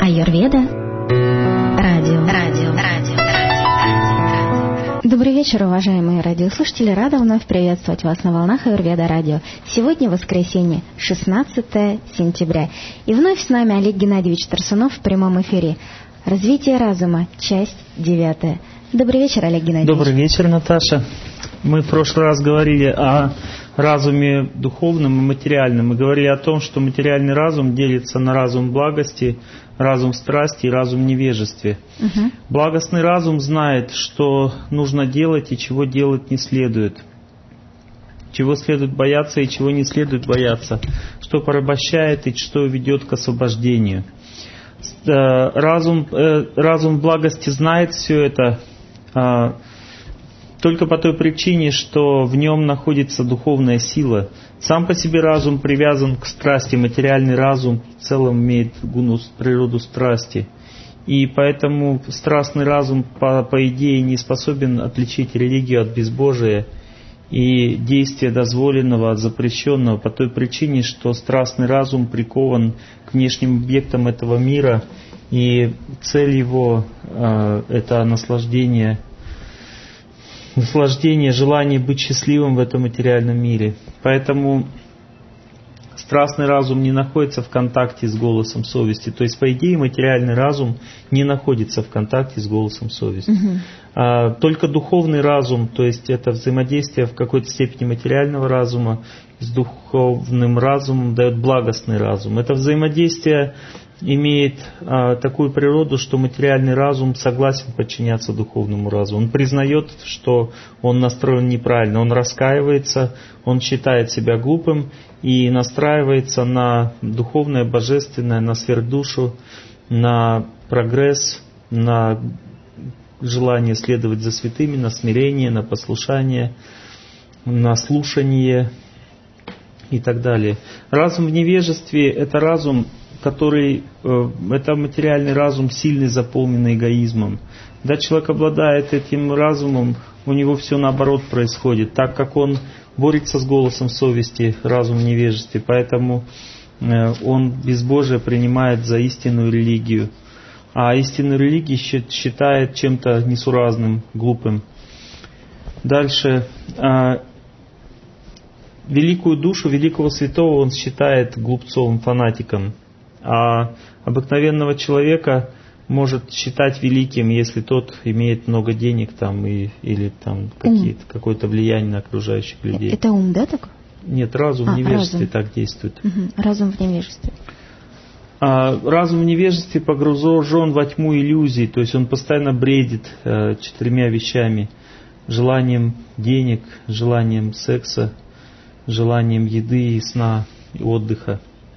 Аюрведа. Радио. Добрый вечер, уважаемые радиослушатели. Рада вновь приветствовать вас на волнах Аюрведа Радио. Сегодня воскресенье, 16 сентября. И вновь с нами Олег Геннадьевич Тарсунов в прямом эфире. Развитие разума, часть 9. Добрый вечер, Олег Геннадьевич. Добрый вечер, Наташа. Мы в прошлый раз говорили о разуме духовном и материальном. Мы говорили о том, что материальный разум делится на разум благости, разум страсти и разум невежестве. Благостный разум знает, что нужно делать и чего делать не следует. Чего следует бояться и чего не следует бояться. Что порабощает и что ведет к освобождению. Разум благости знает все это только по той причине, что в нем находится духовная сила. Сам по себе разум привязан к страсти, материальный разум в целом имеет природу страсти. И поэтому страстный разум, по идее, не способен отличить религию от безбожия и действия дозволенного от запрещенного, по той причине, что страстный разум прикован к внешним объектам этого мира, и цель его это наслаждение, желание быть счастливым в этом материальном мире. Поэтому страстный разум не находится в контакте с голосом совести. То есть, по идее, материальный разум не находится в контакте с голосом совести. Только духовный разум, то есть это взаимодействие в какой-то степени материального разума с духовным разумом дает благостный разум. Это взаимодействие имеет такую природу, что материальный разум согласен подчиняться духовному разуму. Он признает, что он настроен неправильно, он раскаивается, он считает себя глупым и настраивается на духовное, божественное, на сверхдушу, на прогресс, на желание следовать за святыми, на смирение, на послушание, на слушание и так далее. Разум в невежестве – это разум, это материальный разум, сильный, заполненный эгоизмом. Когда человек обладает этим разумом, у него все наоборот происходит, так как он борется с голосом совести, разум в невежестве, поэтому он безбожие принимает за истинную религию, а истинную религию считает чем-то несуразным, глупым. Дальше. Великую душу, великого святого он считает глупцом, фанатиком. А обыкновенного человека может считать великим, если тот имеет много денег там, или там какое-то влияние на окружающих людей. Это ум, да, такой? Нет, разум в невежестве так действует. Разум в невежестве. Разум в невежестве погружен во тьму иллюзий, то есть он постоянно бредит 4 вещами: желанием денег, желанием секса, желанием еды и сна, и отдыха.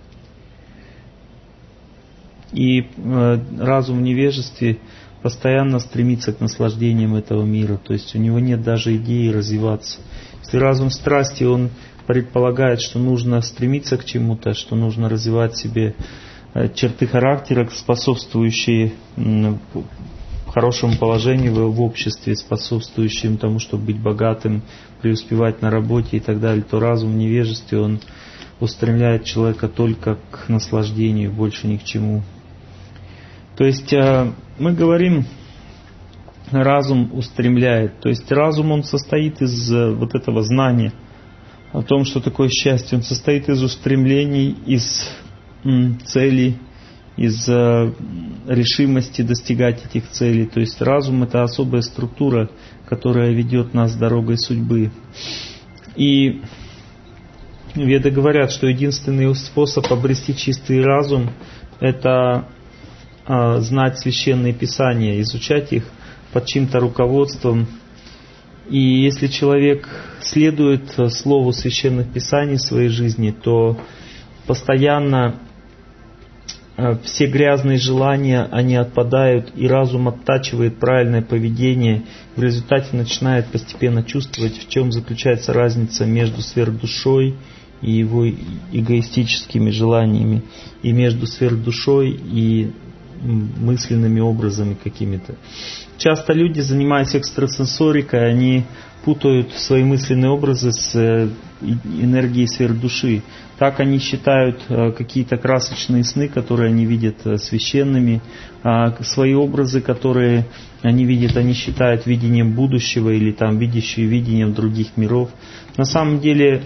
И разум в невежестве постоянно стремится к наслаждениям этого мира. То есть у него нет даже идеи развиваться. Если разум страсти, он предполагает, что нужно стремиться к чему-то, что нужно развивать в себе черты характера, способствующие хорошему положению в обществе, способствующим тому, чтобы быть богатым, преуспевать на работе и так далее, то разум в невежестве, он устремляет человека только к наслаждению, больше ни к чему. То есть мы говорим, разум устремляет. То есть разум, он состоит из вот этого знания о том, что такое счастье. Он состоит из устремлений, из целей, из решимости достигать этих целей. То есть разум — это особая структура, которая ведет нас дорогой судьбы. И веды говорят, что единственный способ обрести чистый разум — это знать священные писания, изучать их под чьим-то руководством. И если человек следует слову священных писаний в своей жизни, то постоянно все грязные желания, они отпадают, и разум оттачивает правильное поведение. В результате начинает постепенно чувствовать, в чем заключается разница между сверхдушой и его эгоистическими желаниями, и между сверхдушой и мысленными образами какими-то. Часто люди, занимаясь экстрасенсорикой, они путают свои мысленные образы с энергией сверхдуши. Так они считают какие-то красочные сны, которые они видят священными, свои образы, которые они видят, они считают видением будущего или там видящие видением других миров. На самом деле,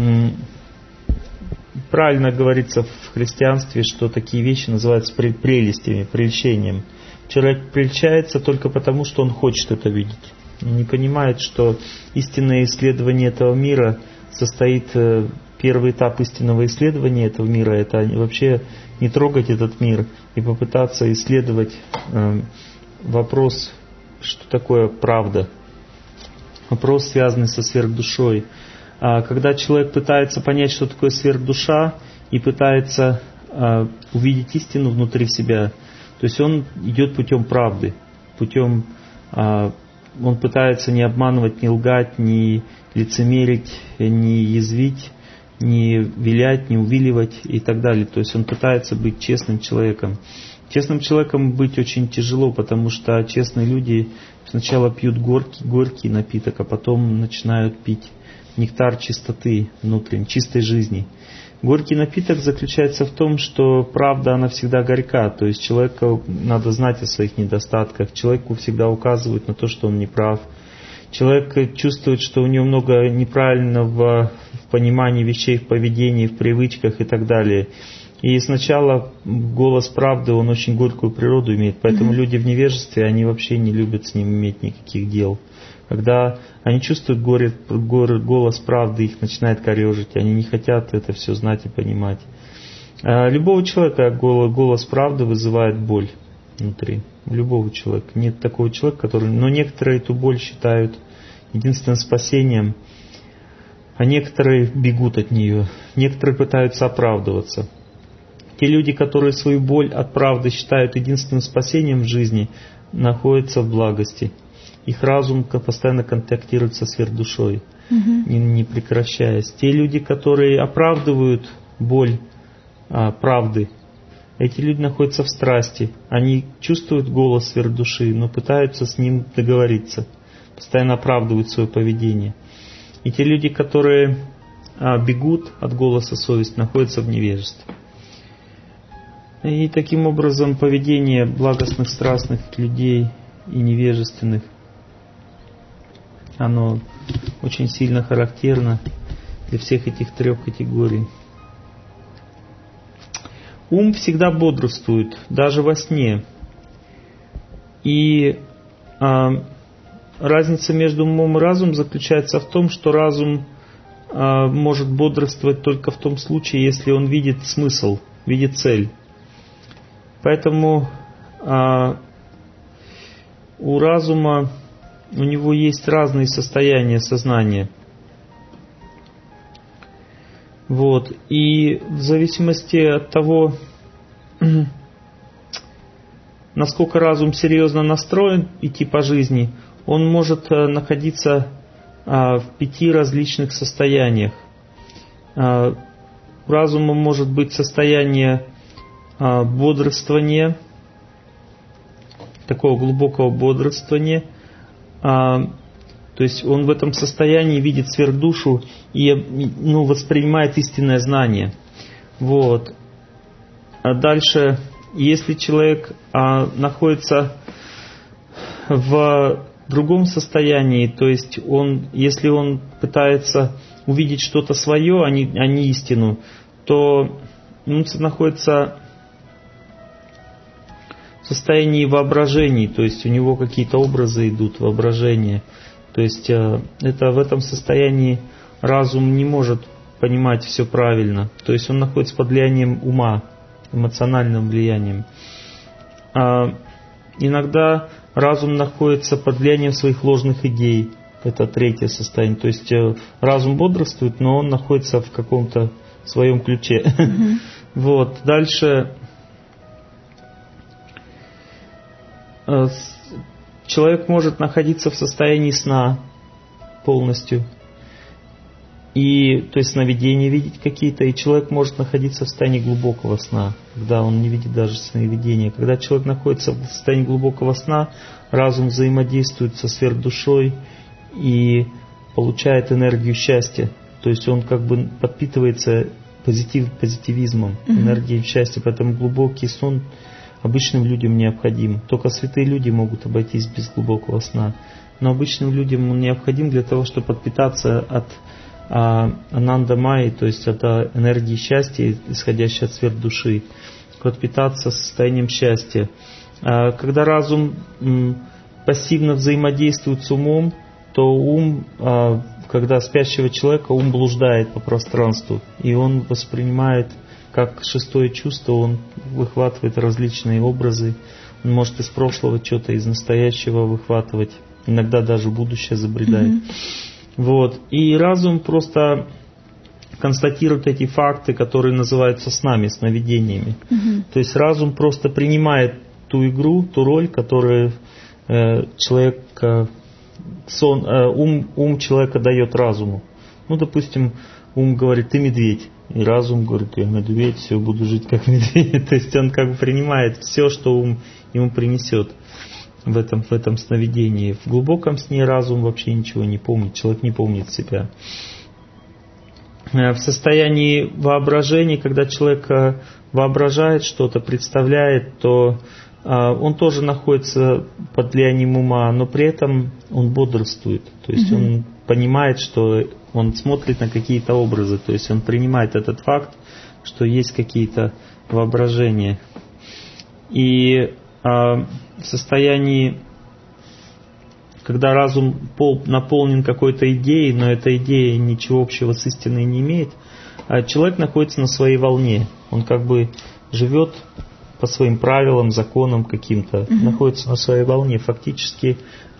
правильно говорится в христианстве, что такие вещи называются прелестями, прельщением. Человек прельщается только потому, что он хочет это видеть. Он не понимает, что истинное исследование этого мира состоит... Первый этап истинного исследования этого мира — это вообще не трогать этот мир и попытаться исследовать вопрос, что такое правда. Вопрос, связанный со сверхдушой. Когда человек пытается понять, что такое сверхдуша, и пытается увидеть истину внутри себя, то есть он идет путем правды, он пытается не обманывать, не лгать, не лицемерить, не язвить, не вилять, не увиливать и так далее. То есть он пытается быть честным человеком. Честным человеком быть очень тяжело, потому что честные люди сначала пьют горький напиток, а потом начинают пить нектар чистоты внутренней, чистой жизни. Горький напиток заключается в том, что правда, она всегда горька. То есть человеку надо знать о своих недостатках. Человеку всегда указывают на то, что он не прав. Человек чувствует, что у него много неправильного в понимании вещей, в поведении, в привычках и так далее. И сначала голос правды, он очень горькую природу имеет. Поэтому люди в невежестве, они вообще не любят с ним иметь никаких дел. Когда они чувствуют голос правды, их начинает корежить. Они не хотят это все знать и понимать. Любого человека голос правды вызывает боль внутри. Любого человека. Нет такого человека, который... Но некоторые эту боль считают единственным спасением, а некоторые бегут от нее. Некоторые пытаются оправдываться. Те люди, которые свою боль от правды считают единственным спасением в жизни, находятся в благости. Их разум постоянно контактирует со сверхдушой, не прекращаясь. Те люди, которые оправдывают боль правды, эти люди находятся в страсти. Они чувствуют голос сверхдуши, но пытаются с ним договориться. Постоянно оправдывают свое поведение. И те люди, которые бегут от голоса совести, находятся в невежестве. И таким образом поведение благостных, страстных людей и невежественных, оно очень сильно характерно для всех этих трех категорий. Ум всегда бодрствует, даже во сне. И разница между умом и разумом заключается в том, что разум может бодрствовать только в том случае, если он видит смысл, видит цель. Поэтому у разума, у него есть разные состояния сознания. Вот. И в зависимости от того, насколько разум серьезно настроен идти по жизни, он может находиться в 5 различных состояниях. У разума может быть состояние бодрствования, такого глубокого бодрствования. То есть он в этом состоянии видит сверхдушу и воспринимает истинное знание. Вот. А дальше, если человек находится в другом состоянии, то есть если он пытается увидеть что-то свое, а не истину, то он находится в состоянии воображений, то есть у него какие-то образы идут, воображения. То есть это в этом состоянии разум не может понимать все правильно. То есть он находится под влиянием ума, эмоциональным влиянием. Иногда разум находится под влиянием своих ложных идей. Это 3 состояние. То есть разум бодрствует, но он находится в каком-то своем ключе. Вот. Дальше человек может находиться в состоянии сна полностью. И, то есть сновидения видеть какие-то, и человек может находиться в состоянии глубокого сна, когда он не видит даже сновидения. Когда человек находится в состоянии глубокого сна, разум взаимодействует со сверхдушой и получает энергию счастья. То есть он как бы подпитывается позитивизмом, энергией счастья. Поэтому глубокий сон обычным людям необходим. Только святые люди могут обойтись без глубокого сна. Но обычным людям он необходим для того, чтобы подпитаться от ананда майи, то есть от энергии счастья, исходящей от сверхдуши, подпитаться состоянием счастья. Когда разум пассивно взаимодействует с умом, то ум, когда спящего человека, ум блуждает по пространству, и он воспринимает как шестое чувство, он выхватывает различные образы, он может из прошлого что-то, из настоящего выхватывать, иногда даже будущее забредает. Вот. И разум просто констатирует эти факты, которые называются снами, сновидениями. То есть разум просто принимает ту игру, ту роль, которую человек, ум человека дает разуму. Ну, допустим, ум говорит: ты медведь. И разум говорит: я медведь, все, буду жить как медведь. То есть он как бы принимает все, что ум ему принесет в этом сновидении. В глубоком сне разум вообще ничего не помнит, человек не помнит себя. В состоянии воображения, когда человек воображает что-то, представляет, то он тоже находится под влиянием ума, но при этом он бодрствует. То есть он понимает, что он смотрит на какие-то образы, то есть он принимает этот факт, что есть какие-то воображения. И в состоянии, когда разум наполнен какой-то идеей, но эта идея ничего общего с истиной не имеет, человек находится на своей волне. Он как бы живет по своим правилам, законам каким-то, находится на своей волне. Фактически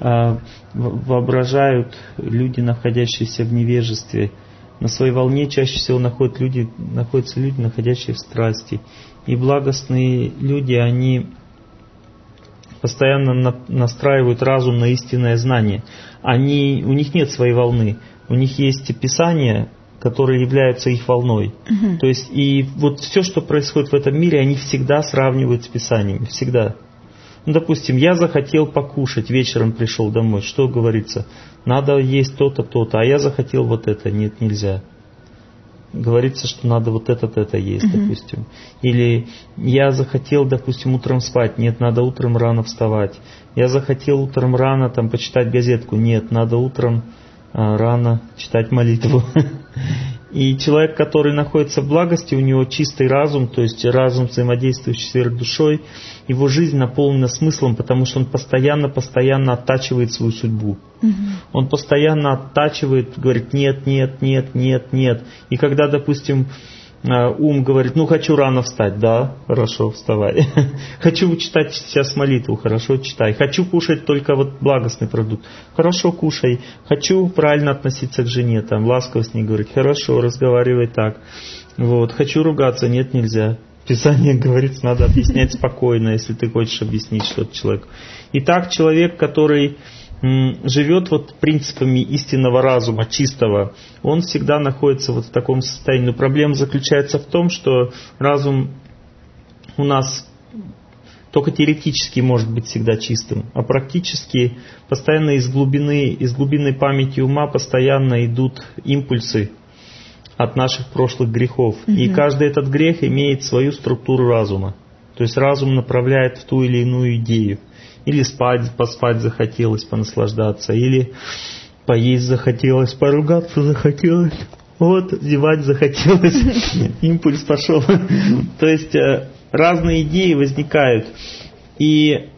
воображают люди, находящиеся в невежестве. На своей волне чаще всего находятся люди, находящие в страсти. И благостные люди, они постоянно настраивают разум на истинное знание. У них нет своей волны. У них есть писания, которые являются их волной. То есть и вот все, что происходит в этом мире, они всегда сравнивают с писаниями. Всегда. Ну, допустим, я захотел покушать, вечером пришел домой. Что говорится? Надо есть то-то, то-то. А я захотел вот это. Нет, нельзя. Говорится, что надо вот это есть, допустим. Или я захотел, допустим, утром спать. Нет, надо утром рано вставать. Я захотел утром рано почитать газетку. Нет, надо утром рано читать молитву. И человек, который находится в благости, у него чистый разум, то есть разум, взаимодействующий с сверхдушой, его жизнь наполнена смыслом, потому что он постоянно оттачивает свою судьбу. Он постоянно оттачивает, говорит: нет, нет, нет, нет, нет. И когда, допустим, ум говорит: ну, хочу рано встать, да, хорошо, вставай. Хочу читать сейчас молитву, хорошо, читай. Хочу кушать только вот благостный продукт, хорошо, кушай. Хочу правильно относиться к жене, ласково с ней говорить, хорошо, разговаривай так. Вот. Хочу ругаться, нет, нельзя. Писание говорит, надо объяснять спокойно, если ты хочешь объяснить что-то человеку. Итак, человек, который живет принципами истинного разума, чистого, он всегда находится в таком состоянии. Но проблема заключается в том, что разум у нас только теоретически может быть всегда чистым, а практически постоянно из глубинной памяти ума постоянно идут импульсы от наших прошлых грехов. И каждый этот грех имеет свою структуру разума. То есть разум направляет в ту или иную идею. Или поспать захотелось, понаслаждаться, или поесть захотелось, поругаться захотелось, зевать захотелось, импульс пошел. То есть разные идеи возникают. И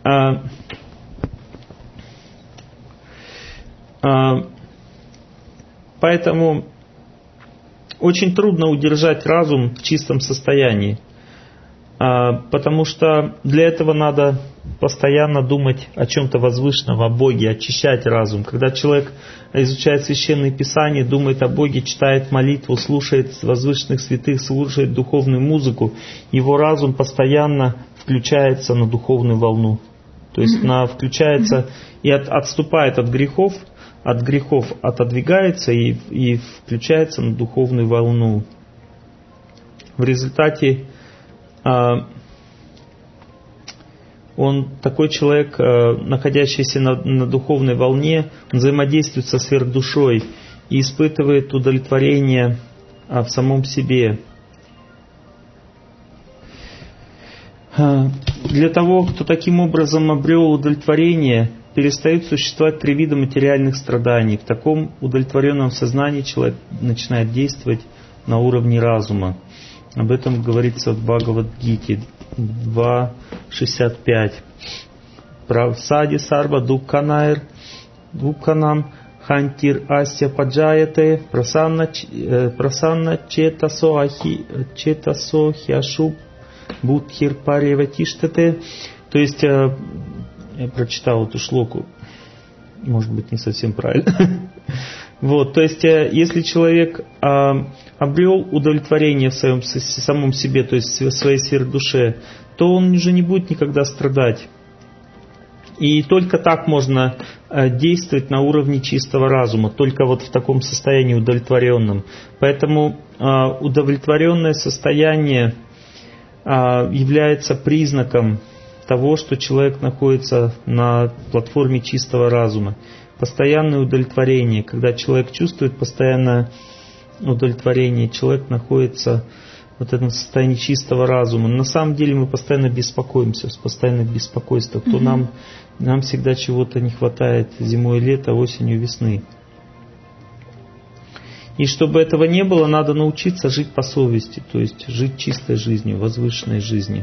поэтому очень трудно удержать разум в чистом состоянии. Потому что для этого надо постоянно думать о чем-то возвышенном, о Боге, очищать разум. Когда человек изучает Священные Писания, думает о Боге, читает молитву, слушает возвышенных святых, слушает духовную музыку, его разум постоянно включается на духовную волну. То есть включается и отступает от грехов, от грехов отодвигается и включается на духовную волну. В результате такой человек, находящийся на духовной волне, взаимодействует со сверхдушой и испытывает удовлетворение в самом себе. Для того, кто таким образом обрел удовлетворение, перестают существовать 3 вида материальных страданий. В таком удовлетворенном сознании человек начинает действовать на уровне разума. Об этом говорится в Бхагавад-гите 2.65. Сади сарва дукханайр дукханам хантир ася паджаяте прасанна четасо хиашуб будхир пареватиштате. То есть, я прочитал эту шлоку, может быть, не совсем правильно. Вот, то есть, если человек обрел удовлетворение в самом себе, то есть в своей сверхдуше, то он уже не будет никогда страдать. И только так можно действовать на уровне чистого разума, только вот в таком состоянии удовлетворенном. Поэтому удовлетворенное состояние является признаком того, что человек находится на платформе чистого разума. Постоянное удовлетворение. Когда человек чувствует постоянное удовлетворение, человек находится в этом состоянии чистого разума. На самом деле мы постоянно беспокоимся, с постоянным беспокойством. То нам всегда чего-то не хватает зимой и лета, осенью, весны. И чтобы этого не было, надо научиться жить по совести, то есть жить чистой жизнью, возвышенной жизнью.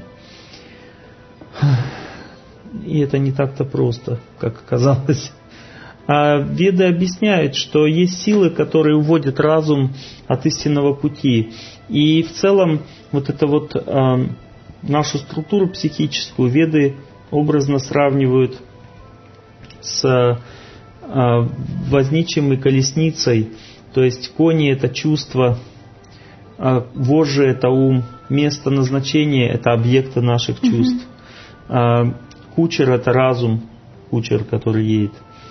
И это не так-то просто, как оказалось. А Веды объясняют, что есть силы, которые уводят разум от истинного пути. И в целом вот это вот нашу структуру психическую Веды образно сравнивают с возничим и колесницей. То есть кони — это чувство, вожжи — это ум, место назначения — это объекты наших чувств. Кучер — это разум, кучер, который едет.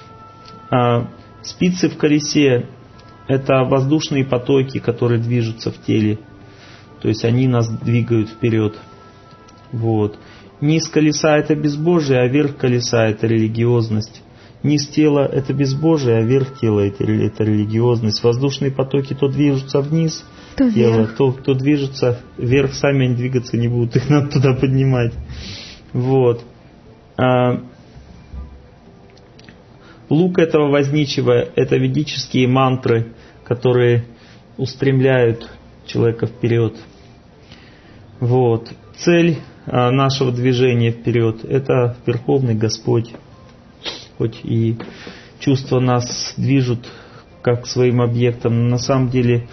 Спицы в колесе — это воздушные потоки, которые движутся в теле. То есть они нас двигают вперед. Вот. Низ колеса — это безбожие, а верх колеса — это религиозность. Низ тела — это безбожие, а верх тела — это религиозность. Воздушные потоки то движутся вниз тела, то движутся вверх, сами они двигаться не будут, их надо туда поднимать. Вот. Лук этого возничего — это ведические мантры, которые устремляют человека вперед. Вот. Цель нашего движения вперед — это Верховный Господь. Хоть и чувства нас движут как к своим объектам, но на самом деле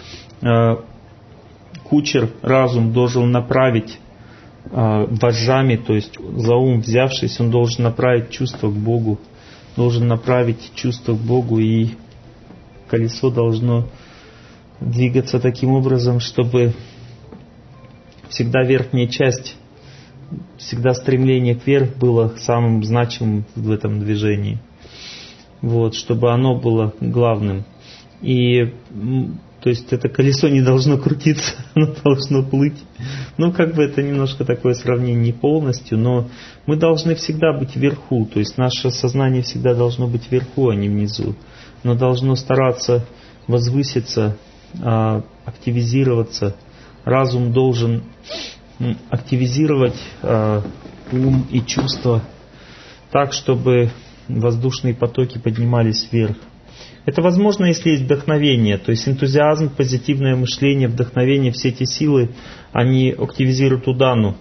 кучер, разум, должен направить вожжами, то есть за ум взявшись, он должен направить чувство к Богу, должен направить чувство к Богу, и колесо должно двигаться таким образом, чтобы всегда верхняя часть, всегда стремление вверх было самым значимым в этом движении. Вот, чтобы оно было главным. И то есть это колесо не должно крутиться, оно должно плыть. Ну, как бы это немножко такое сравнение не полностью, но мы должны всегда быть вверху. То есть наше сознание всегда должно быть вверху, а не внизу. Оно должно стараться возвыситься, активизироваться. Разум должен активизировать ум и чувства так, чтобы воздушные потоки поднимались вверх. Это возможно, если есть вдохновение, то есть энтузиазм, позитивное мышление, вдохновение, все эти силы, они активизируют удану.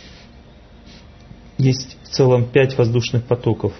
Есть в целом 5 воздушных потоков.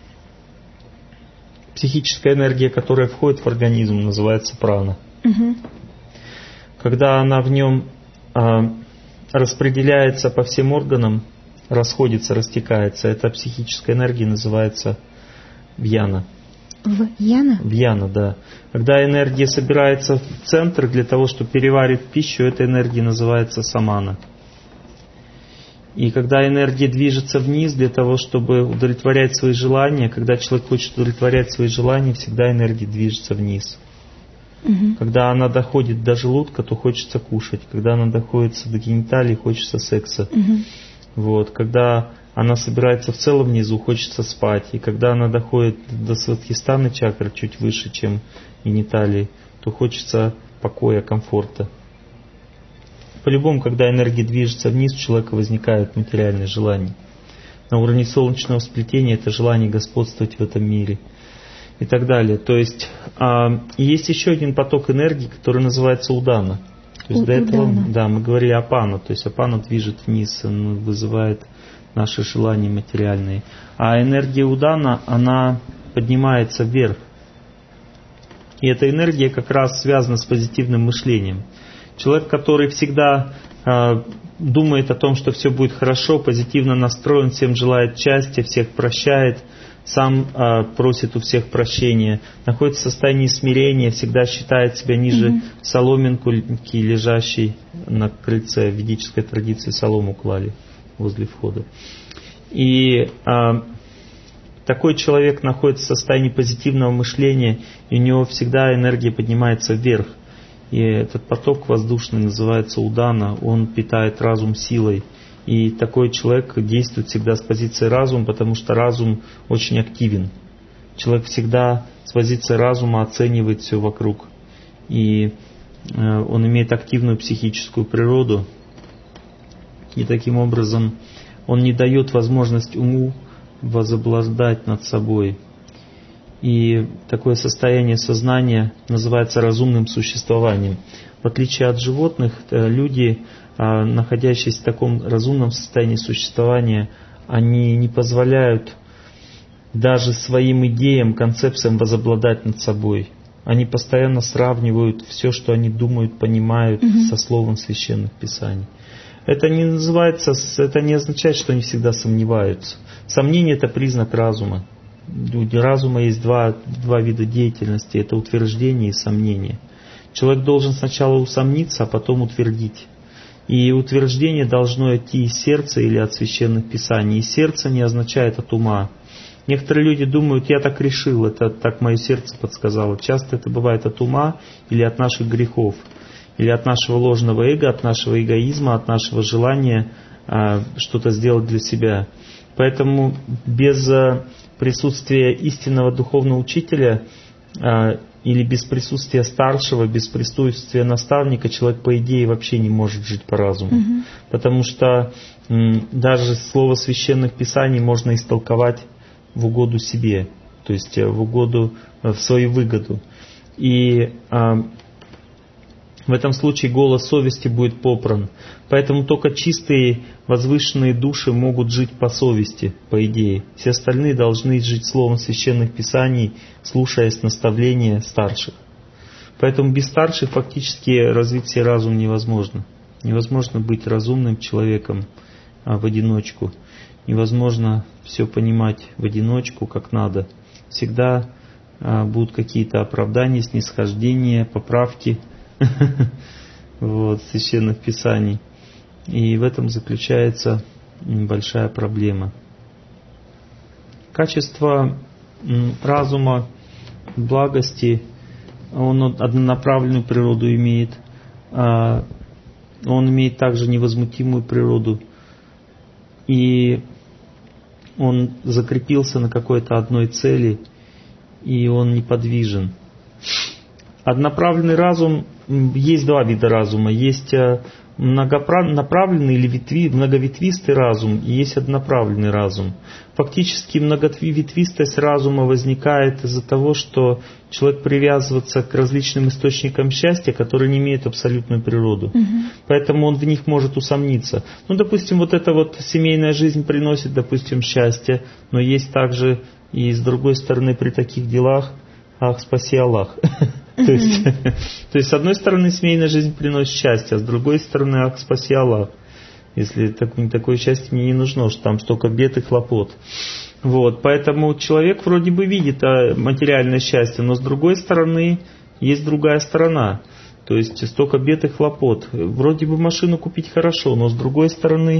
Психическая энергия, которая входит в организм, называется прана. Когда она в нем распределяется по всем органам, расходится, растекается, эта психическая энергия называется вьяна. Вьяна? Вьяна, да. Когда энергия собирается в центр для того, чтобы переварить пищу, эта энергия называется самана. И когда энергия движется вниз для того, чтобы удовлетворять свои желания, когда человек хочет удовлетворять свои желания, всегда энергия движется вниз. Когда она доходит до желудка, то хочется кушать. Когда она доходит до гениталий, хочется секса. Вот. Когда она собирается в целом внизу, хочется спать. И когда она доходит до свадхистхана чакры, чуть выше, чем гениталии, то хочется покоя, комфорта. По-любому, когда энергия движется вниз, у человека возникают материальные желания. На уровне солнечного сплетения это желание господствовать в этом мире. И так далее. То есть есть еще один поток энергии, который называется удана. То есть до этого мы говорили апана. То есть апана движет вниз, он вызывает наши желания материальные. А энергия удана, она поднимается вверх. И эта энергия как раз связана с позитивным мышлением. Человек, который всегда думает о том, что все будет хорошо, позитивно настроен, всем желает счастья, всех прощает, сам просит у всех прощения, находится в состоянии смирения, всегда считает себя ниже соломинки, лежащей на крыльце. В ведической традиции солому клали возле входа. И такой человек находится в состоянии позитивного мышления, и у него всегда энергия поднимается вверх. И этот поток воздушный называется удана, он питает разум силой. И такой человек действует всегда с позиции разума, потому что разум очень активен. Человек всегда с позиции разума оценивает все вокруг. И он имеет активную психическую природу. И таким образом он не дает возможность уму возобладать над собой. И такое состояние сознания называется разумным существованием. В отличие от животных, люди, находящиеся в таком разумном состоянии существования, они не позволяют даже своим идеям, концепциям возобладать над собой. Они постоянно сравнивают все, что они думают, понимают, со словом священных писаний. Это не означает, что они всегда сомневаются. Сомнение – это признак разума. У разума есть два вида деятельности. Это утверждение и сомнение. Человек должен сначала усомниться, а потом утвердить. И утверждение должно идти из сердца или от священных писаний. И сердце не означает от ума. Некоторые люди думают, я так решил, это так мое сердце подсказало. Часто это бывает от ума или от наших грехов. Или от нашего ложного эго, от нашего эгоизма, от нашего желания что-то сделать для себя. Поэтому без присутствия истинного духовного учителя или без присутствия старшего, без присутствия наставника человек, по идее, вообще не может жить по разуму. Потому что даже слово священных писаний можно истолковать в угоду себе, то есть в свою выгоду. И в этом случае голос совести будет попран. Поэтому только чистые, возвышенные души могут жить по совести, по идее. Все остальные должны жить словом священных писаний, слушаясь наставления старших. Поэтому без старших фактически развить себе разум невозможно. Невозможно быть разумным человеком в одиночку. Невозможно все понимать в одиночку, как надо. Всегда будут какие-то оправдания, снисхождения, поправки священных писаний. И в этом заключается большая проблема. Качество разума, благости, он однонаправленную природу имеет. Он имеет также невозмутимую природу. И он закрепился на какой-то одной цели, и он неподвижен. Однонаправленный разум, есть два вида разума. Есть многонаправленный или многоветвистый разум, и есть однонаправленный разум. Фактически многоветвистость разума возникает из-за того, что человек привязывается к различным источникам счастья, которые не имеют абсолютную природу. Поэтому он в них может усомниться. Допустим, эта семейная жизнь приносит, допустим, счастье, но есть также и с другой стороны при таких делах, ах, спаси Аллах. То есть, с одной стороны, семейная жизнь приносит счастье, а с другой стороны, ах, спаси Аллах. Если такое счастье мне не нужно, что там столько бед и хлопот. Поэтому человек вроде бы видит материальное счастье, но с другой стороны, есть другая сторона. То есть, столько бед и хлопот. Вроде бы машину купить хорошо, но с другой стороны,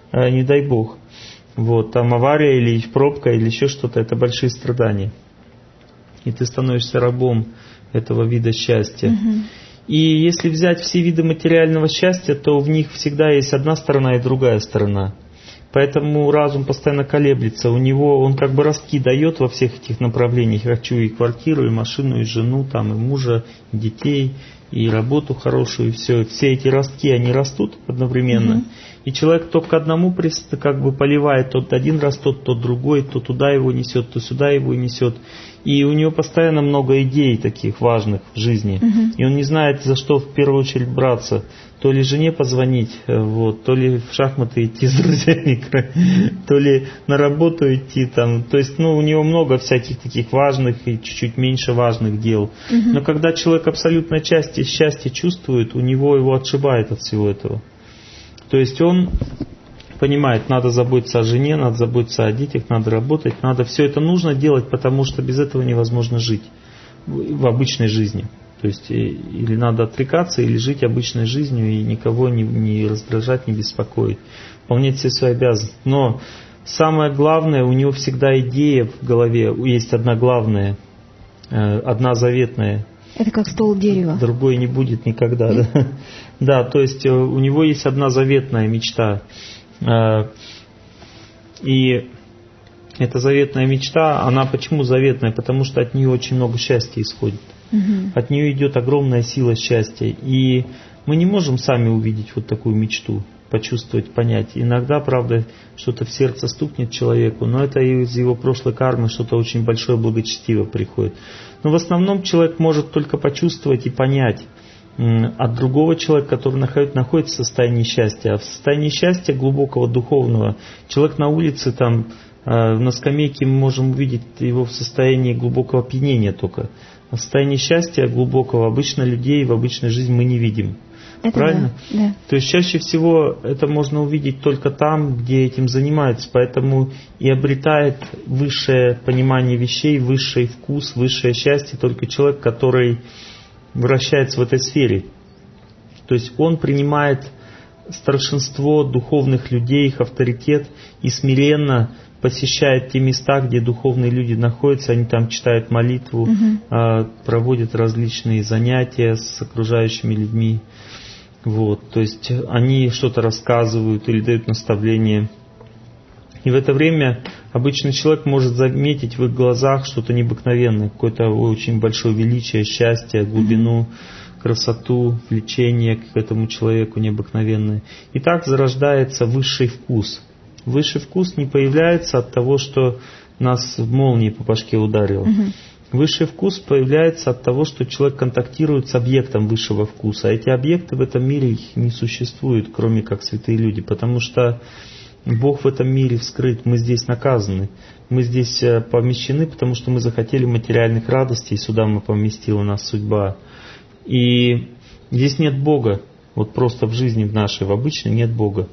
не дай Бог. Вот, там авария или пробка или еще что-то, это большие страдания. И ты становишься рабом этого вида счастья. И если взять все виды материального счастья, то в них всегда есть одна сторона и другая сторона. Поэтому разум постоянно колеблется. У него он как бы ростки дает во всех этих направлениях. Я хочу и квартиру, и машину, и жену, там, и мужа, и детей, и работу хорошую, и все. Все эти ростки, они растут одновременно. И человек то к одному как бы поливает, тот один растет, тот другой, то туда его несет, то сюда его несет. И у него постоянно много идей таких важных в жизни. И он не знает, за что в первую очередь браться. То ли жене позвонить, вот, то ли в шахматы идти с друзьями играть, то ли на работу идти. Там. То есть у него много всяких таких важных и чуть-чуть меньше важных дел. Но когда человек абсолютно счастье чувствует, у него его отшибает от всего этого. То есть он понимает, надо заботиться о жене, надо заботиться о детях, надо работать, надо все это нужно делать, потому что без этого невозможно жить в обычной жизни. То есть или надо отрекаться, или жить обычной жизнью и никого не раздражать, не беспокоить. Выполнять все свои обязанности. Но самое главное, у него всегда идея в голове, есть одна главная, одна заветная. Это как ствол дерева. Другой не будет никогда. Да? Да, то есть у него есть одна заветная мечта. И эта заветная мечта, она почему заветная? Потому что от нее очень много счастья исходит. От нее идет огромная сила счастья. И мы не можем сами увидеть вот такую мечту, почувствовать, понять. Иногда, правда, что-то в сердце стукнет человеку, но это из его прошлой кармы что-то очень большое, благочестиво приходит. Но в основном человек может только почувствовать и понять от другого человека, который находится в состоянии счастья. А в состоянии счастья глубокого, духовного, человек на улице, там, на скамейке мы можем увидеть его в состоянии глубокого опьянения только. А в состоянии счастья глубокого обычно людей в обычной жизни мы не видим. Это правильно? Да, да. То есть чаще всего это можно увидеть только там, где этим занимаются. Поэтому и обретает высшее понимание вещей, высший вкус, высшее счастье только человек, который вращается в этой сфере. То есть он принимает старшинство духовных людей, их авторитет и смиренно посещает те места, где духовные люди находятся, они там читают молитву, проводят различные занятия с окружающими людьми. Вот, то есть они что-то рассказывают или дают наставления. И в это время обычный человек может заметить в их глазах что-то необыкновенное, какое-то очень большое величие, счастье, глубину, красоту, влечение к этому человеку необыкновенное. И так зарождается высший вкус. Высший вкус не появляется от того, что нас молнией по башке ударило. Высший вкус появляется от того, что человек контактирует с объектом высшего вкуса. А эти объекты в этом мире их не существуют, кроме как святые люди. Потому что Бог в этом мире вскрыт, мы здесь наказаны. Мы здесь помещены, потому что мы захотели материальных радостей, и сюда мы поместила нас судьба. И здесь нет Бога. Вот просто в жизни в нашей, в обычной нет Бога.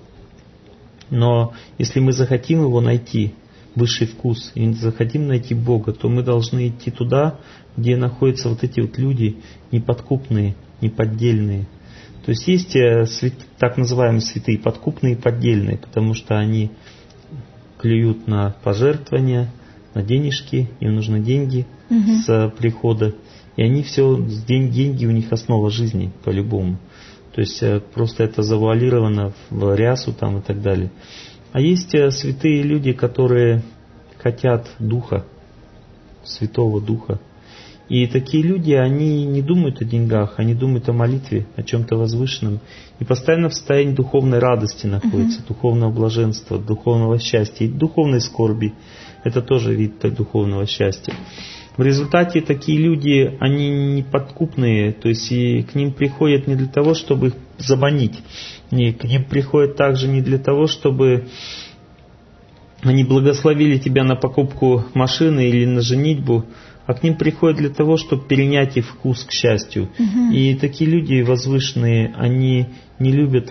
Но если мы захотим его найти, высший вкус, и захотим найти Бога, то мы должны идти туда, где находятся вот эти вот люди неподкупные, неподдельные. То есть есть так называемые святые подкупные и поддельные, потому что они клюют на пожертвования, на денежки, им нужны деньги с прихода, и они все, деньги у них основа жизни по-любому. То есть просто это завуалировано в рясу там и так далее. А есть святые люди, которые хотят Духа, Святого Духа. И такие люди, они не думают о деньгах, они думают о молитве, о чем-то возвышенном. И постоянно в состоянии духовной радости находятся, духовного блаженства, духовного счастья и духовной скорби. Это тоже вид духовного счастья. В результате такие люди, они не подкупные, то есть и к ним приходят не для того, чтобы их заманить. И к ним приходят также не для того, чтобы они благословили тебя на покупку машины или на женитьбу, а к ним приходят для того, чтобы перенять их вкус к счастью. И такие люди возвышенные, они не любят,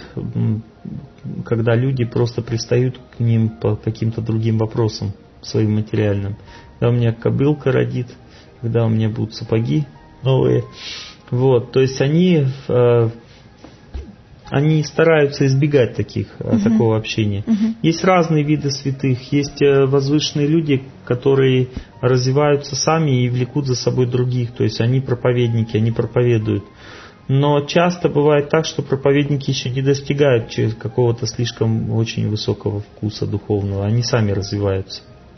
когда люди просто пристают к ним по каким-то другим вопросам своим материальным. Когда у меня кобылка родит, когда у меня будут сапоги новые. Вот, то есть они они стараются избегать такого общения. Есть разные виды святых. Есть возвышенные люди, которые развиваются сами и влекут за собой других. То есть они проповедники, они проповедуют. Но часто бывает так, что проповедники еще не достигают какого-то слишком очень высокого вкуса духовного. Они сами развиваются.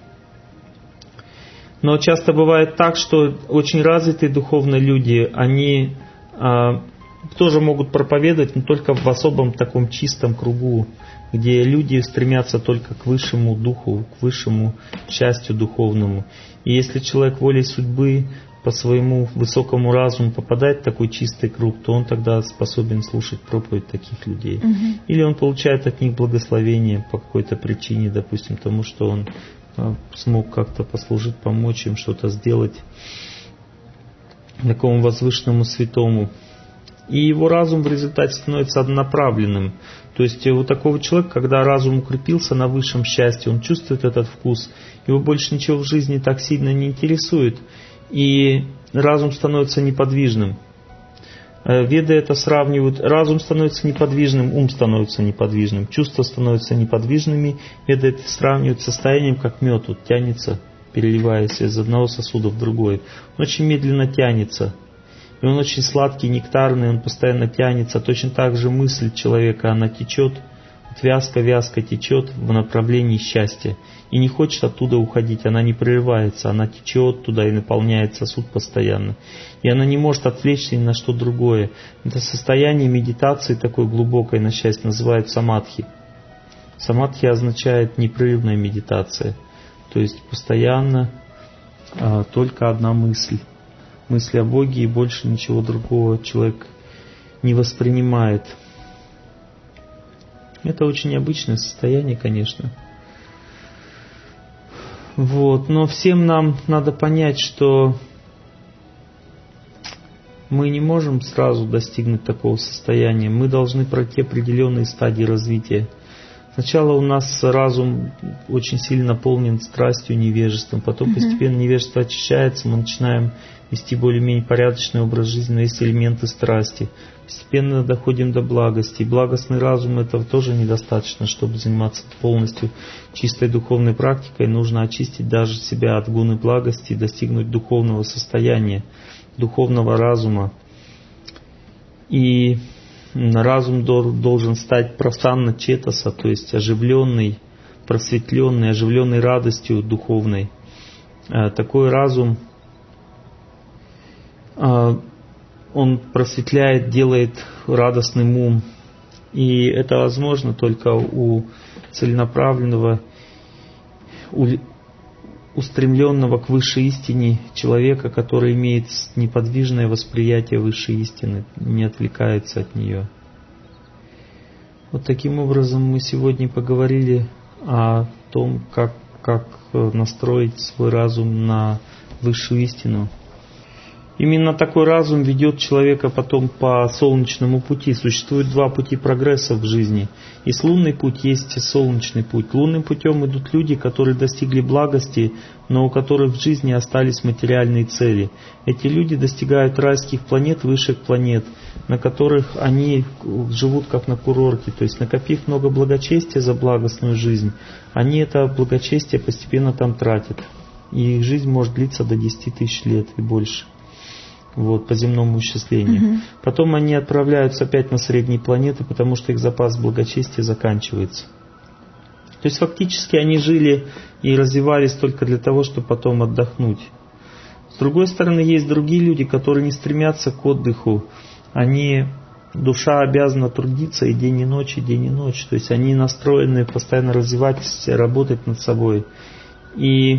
Но часто бывает так, что очень развитые духовные люди, они тоже могут проповедовать, но только в особом таком чистом кругу, где люди стремятся только к высшему духу, к высшему счастью духовному. И если человек волей судьбы по своему высокому разуму попадает в такой чистый круг, то он тогда способен слушать проповедь таких людей. Или он получает от них благословение по какой-то причине, допустим, тому, что он смог как-то послужить, помочь им что-то сделать такому возвышенному святому. И его разум в результате становится однонаправленным. То есть у такого человека, когда разум укрепился на высшем счастье, он чувствует этот вкус, его больше ничего в жизни так сильно не интересует, и разум становится неподвижным. Веды это сравнивают. Разум становится неподвижным, ум становится неподвижным, чувства становятся неподвижными. Веды это сравнивают с состоянием, как мед вот тянется, переливаясь из одного сосуда в другой. Он очень медленно тянется. И он очень сладкий, нектарный, он постоянно тянется. Точно так же мысль человека, она течет, вязко-вязко течет в направлении счастья. И не хочет оттуда уходить, она не прерывается, она течет туда и наполняет сосуд постоянно. И она не может отвлечься ни на что другое. Это состояние медитации такой глубокой на счастье называют самадхи. Самадхи означает непрерывная медитация. То есть постоянно только одна мысль. Мысль о Боге, и больше ничего другого человек не воспринимает. Это очень необычное состояние, конечно. Но всем нам надо понять, что мы не можем сразу достигнуть такого состояния. Мы должны пройти определенные стадии развития. Сначала у нас разум очень сильно наполнен страстью, невежеством. Потом постепенно невежество очищается, мы начинаем вести более-менее порядочный образ жизни, но есть элементы страсти. Постепенно доходим до благости. И благостный разум этого тоже недостаточно, чтобы заниматься полностью чистой духовной практикой. Нужно очистить даже себя от гуны благости и достигнуть духовного состояния, духовного разума. И разум должен стать прасанна четаса, то есть оживленный, просветленный, оживленный радостью духовной. Такой разум, он просветляет, делает радостным ум. И это возможно только у целенаправленного, устремленного к высшей истине человека, который имеет неподвижное восприятие высшей истины, не отвлекается от нее. Вот таким образом мы сегодня поговорили о том, как настроить свой разум на высшую истину. Именно такой разум ведет человека потом по солнечному пути. Существует два пути прогресса в жизни. Есть лунный путь, есть солнечный путь. Лунным путем идут люди, которые достигли благости, но у которых в жизни остались материальные цели. Эти люди достигают райских планет, высших планет, на которых они живут как на курорте. То есть, накопив много благочестия за благостную жизнь, они это благочестие постепенно там тратят. И их жизнь может длиться до 10 тысяч лет и больше. По земному исчислению. Потом они отправляются опять на средние планеты, потому что их запас благочестия заканчивается. То есть фактически они жили и развивались только для того, чтобы потом отдохнуть. С другой стороны, есть другие люди, которые не стремятся к отдыху. Душа обязана трудиться и день, и ночь, и день, и ночь. То есть они настроены постоянно развивать, работать над собой. И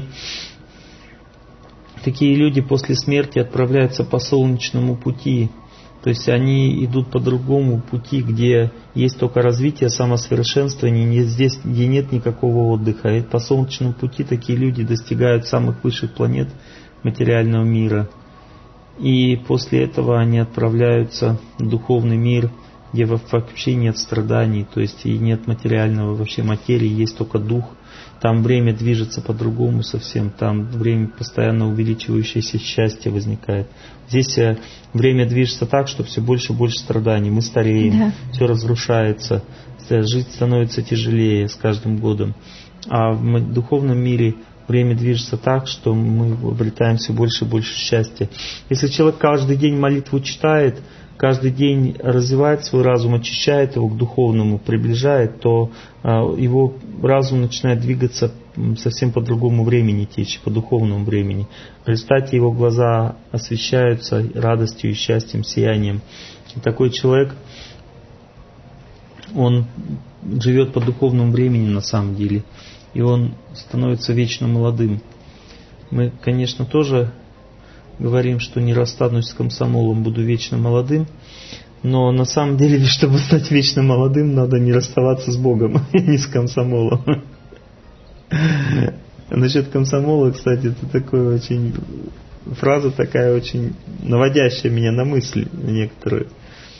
такие люди после смерти отправляются по солнечному пути. То есть они идут по другому пути, где есть только развитие, самосовершенствование, где нет никакого отдыха. И по солнечному пути такие люди достигают самых высших планет материального мира. И после этого они отправляются в духовный мир, где вообще нет страданий, то есть и нет материального вообще материи, есть только дух. Там время движется по-другому совсем, там время постоянно увеличивающееся счастье возникает. Здесь время движется так, что все больше и больше страданий. Мы стареем, все разрушается, жизнь становится тяжелее с каждым годом. А в духовном мире время движется так, что мы обретаем все больше и больше счастья. Если человек каждый день молитву читает, каждый день развивает свой разум, очищает его к духовному, приближает, то его разум начинает двигаться совсем по другому времени течь, по духовному времени. В результате его глаза освещаются радостью и счастьем, сиянием. И такой человек, он живет по духовному времени на самом деле, и он становится вечно молодым. Мы, конечно, тоже говорим, что не расстанусь с комсомолом, буду вечно молодым, но на самом деле, чтобы стать вечно молодым, надо не расставаться с Богом, не с комсомолом. Насчет комсомола, кстати, это такое очень, фраза такая очень наводящая меня на мысль некоторые.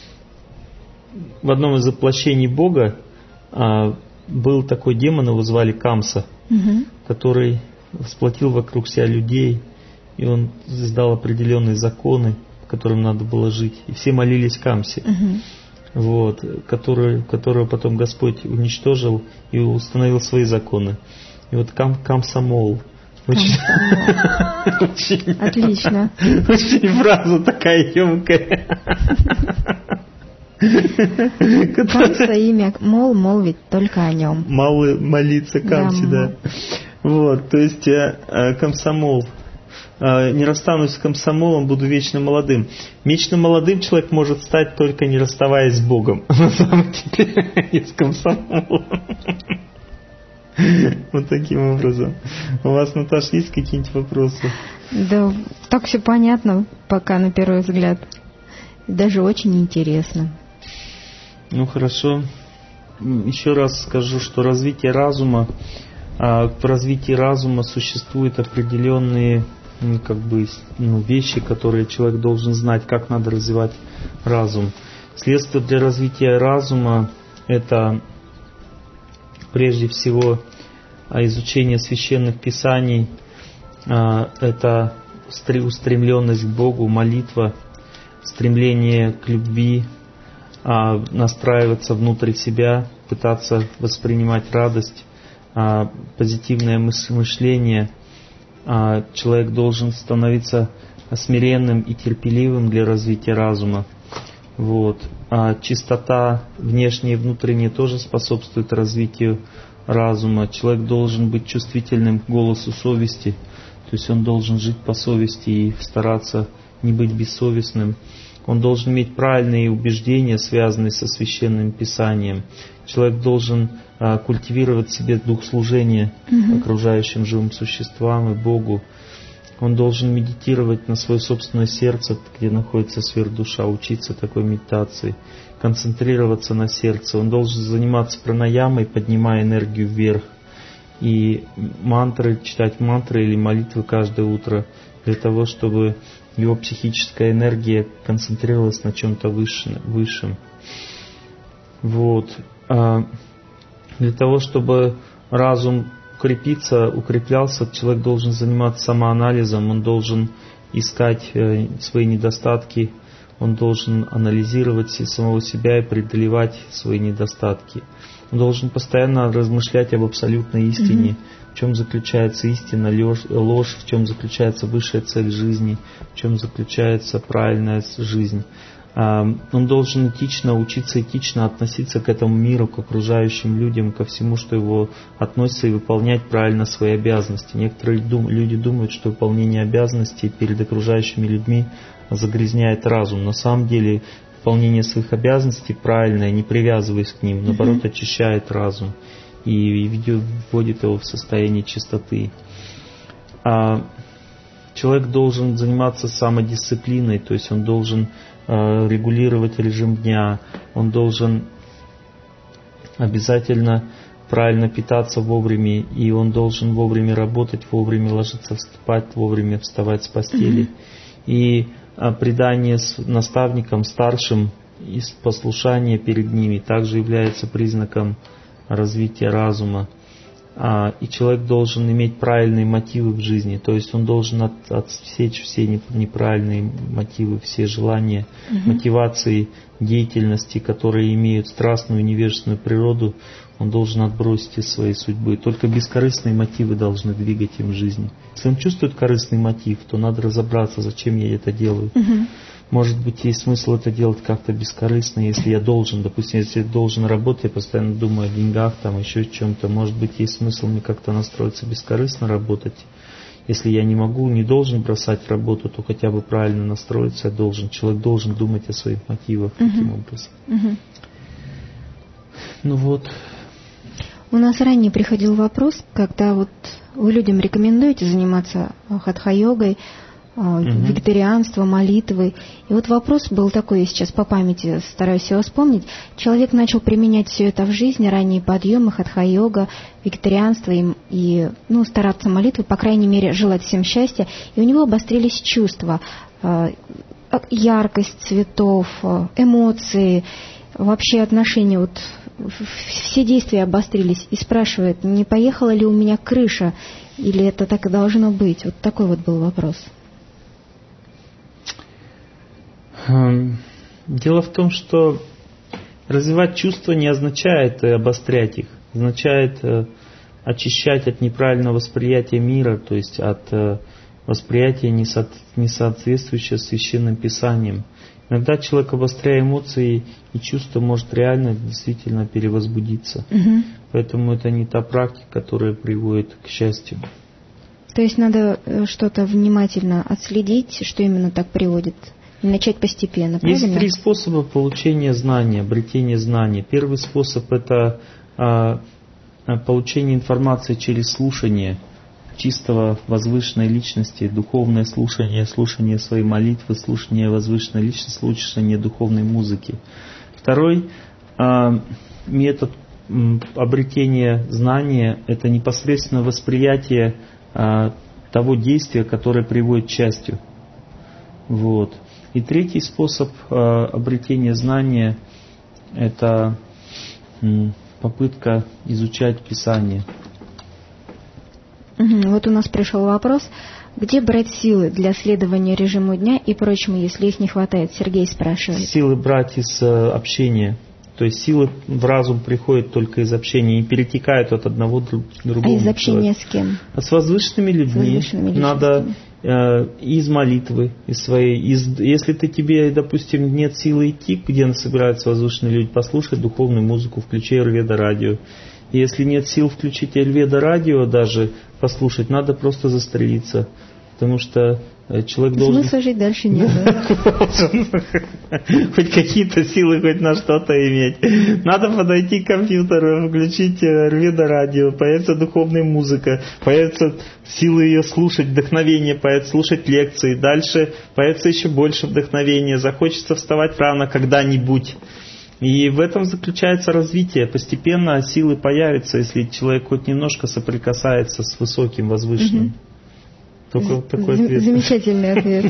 В одном из воплощений Бога был такой демон, его звали Камса, который сплотил вокруг себя людей, и он издал определенные законы, по которым надо было жить. И все молились Камсе, которого потом Господь уничтожил и установил свои законы. И вот Комсомол. Отлично. Очень фраза такая емкая. Камса имя, мол ведь только о нем. Мало молиться Камсе, да. Вот, то есть комсомол. Не расстанусь с комсомолом, буду вечно молодым. Вечно молодым человек может стать, только не расставаясь с Богом. На самом деле, и с комсомолом. Вот таким образом. У вас, Наташа, есть какие-нибудь вопросы? Да, так все понятно, пока на первый взгляд. Даже очень интересно. Ну, хорошо. Еще раз скажу, что в развитии разума существуют определенные вещи, которые человек должен знать, как надо развивать разум. Следствие для развития разума – это прежде всего изучение священных писаний, это устремленность к Богу, молитва, стремление к любви, настраиваться внутрь себя, пытаться воспринимать радость, позитивное мышление. Человек должен становиться смиренным и терпеливым для развития разума. Вот. Чистота внешняя и внутренняя тоже способствует развитию разума. Человек должен быть чувствительным к голосу совести, то есть он должен жить по совести и стараться не быть бессовестным. Он должен иметь правильные убеждения, связанные со священным писанием. Человек должен культивировать в себе дух служения окружающим живым существам и Богу. Он должен медитировать на свое собственное сердце, где находится сверхдуша, учиться такой медитации, концентрироваться на сердце. Он должен заниматься пранаямой, поднимая энергию вверх. И читать мантры или молитвы каждое утро для того, чтобы его психическая энергия концентрировалась на чем-то высшем. Вот. Для того, чтобы разум укреплялся, человек должен заниматься самоанализом, он должен искать свои недостатки, он должен анализировать самого себя и преодолевать свои недостатки. Он должен постоянно размышлять об абсолютной истине, в чем заключается истина, ложь, в чем заключается высшая цель жизни, в чем заключается правильная жизнь. Он должен учиться этично относиться к этому миру, к окружающим людям, ко всему, что его относится, и выполнять правильно свои обязанности. Некоторые люди думают, что выполнение обязанностей перед окружающими людьми загрязняет разум. На самом деле выполнение своих обязанностей правильное, не привязываясь к ним, наоборот, очищает разум и вводит его в состояние чистоты. Человек должен заниматься самодисциплиной, то есть он должен регулировать режим дня, он должен обязательно правильно питаться вовремя, и он должен вовремя работать, вовремя ложиться спать, вовремя вставать с постели. И предание наставникам, старшим и послушание перед ними также является признаком развития разума. И человек должен иметь правильные мотивы в жизни, то есть он должен отсечь все неправильные мотивы, все желания, мотивации деятельности, которые имеют страстную невежественную природу, он должен отбросить из своей судьбы. Только бескорыстные мотивы должны двигать им в жизни. Если он чувствует корыстный мотив, то надо разобраться, зачем я это делаю. Может быть, есть смысл это делать как-то бескорыстно, если я должен, допустим, если я должен работать, я постоянно думаю о деньгах, там еще о чем-то. Может быть, есть смысл мне как-то настроиться бескорыстно работать. Если я не могу, не должен бросать работу, то хотя бы правильно настроиться я должен. Человек должен думать о своих мотивах таким образом. Ну вот. У нас ранее приходил вопрос, когда вот вы людям рекомендуете заниматься хатха-йогой, вегетарианство, молитвы. И вот вопрос был такой, я сейчас по памяти стараюсь его вспомнить. Человек начал применять все это в жизни, ранние подъемы, хатха-йога, вегетарианство и стараться молитвы, по крайней мере, желать всем счастья. И у него обострились чувства, яркость цветов, эмоции, вообще отношения, вот все действия обострились. И спрашивает, не поехала ли у меня крыша, или это так и должно быть? Вот такой вот был вопрос. Дело в том, что развивать чувства не означает обострять их, означает очищать от неправильного восприятия мира, то есть от восприятия, не соответствующего священным писаниям. Иногда человек, обостряя эмоции и чувства, может реально действительно перевозбудиться. Поэтому это не та практика, которая приводит к счастью. То есть надо что-то внимательно отследить, что именно так приводит. И начать постепенно, правильно? Есть 3 способа получения знания, обретения знаний. Первый способ – это получение информации через слушание чистого возвышенной личности, духовное слушание, слушание своей молитвы, слушание возвышенной личности, слушание духовной музыки. Второй метод обретения знания – это непосредственно восприятие того действия, которое приводит к счастью. Вот. И третий способ обретения знания – это попытка изучать Писание. Вот у нас пришел вопрос, где брать силы для следования режиму дня и прочему, если их не хватает? Сергей спрашивает. Силы брать из общения. То есть силы в разум приходят только из общения и перетекают от одного к другому. А из общения с кем? С возвышенными людьми. Надо из молитвы, из своей. Если тебе, допустим, нет силы идти, где собираются возвышенные люди, послушай духовную музыку, включи Аюрведа радио. И если нет сил включить Аюрведа радио даже послушать, надо просто застрелиться. Потому что человек должен... Смысла жить дальше нет. Хоть какие-то силы, хоть на что-то иметь. Надо подойти к компьютеру, включить Аюрведа радио, появится духовная музыка, появится силы ее слушать, вдохновение, появится слушать лекции, дальше появится еще больше вдохновения, захочется вставать рано когда-нибудь. И в этом заключается развитие. Постепенно силы появятся, если человек хоть немножко соприкасается с высоким, возвышенным. Только вот такой ответ. Замечательный ответ.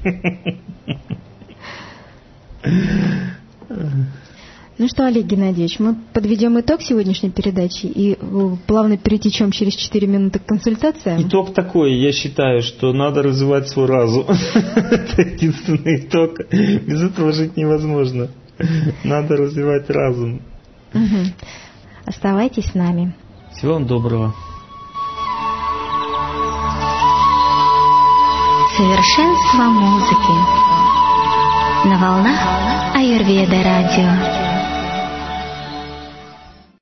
Ну что, Олег Геннадьевич, мы подведем итог сегодняшней передачи и плавно перетечем через 4 минуты к консультациям. Итог такой, я считаю, что надо развивать свой разум. Это единственный итог. Без этого жить невозможно. Надо развивать разум. Оставайтесь с нами. Всего вам доброго. Совершенство музыки на волнах Аюрведа радио.